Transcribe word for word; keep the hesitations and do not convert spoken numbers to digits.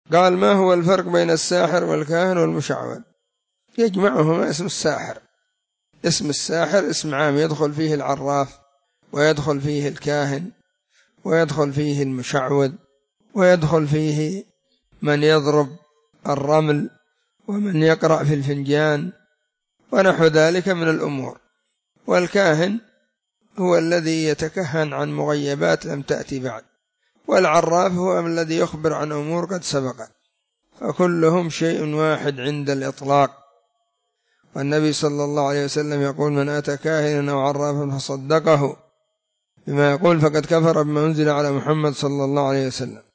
قال: ما هو الفرق بين الساحر والكاهن والمشعوذ؟ يجمعهما اسم الساحر. اسم الساحر اسم عام يدخل فيه العراف، ويدخل فيه الكاهن، ويدخل فيه المشعوذ، ويدخل فيه من يضرب الرمل، ومن يقرأ في الفنجان، ونحو ذلك من الأمور. والكاهن هو الذي يتكهن عن مغيبات لم تأتي بعد، والعراف هو الذي يخبر عن أمور قد سبقت، فكلهم شيء واحد عند الإطلاق. والنبي صلى الله عليه وسلم يقول: من أتى كاهنا أو عرافا فصدقه بما يقول فقد كفر بما أنزل على محمد صلى الله عليه وسلم.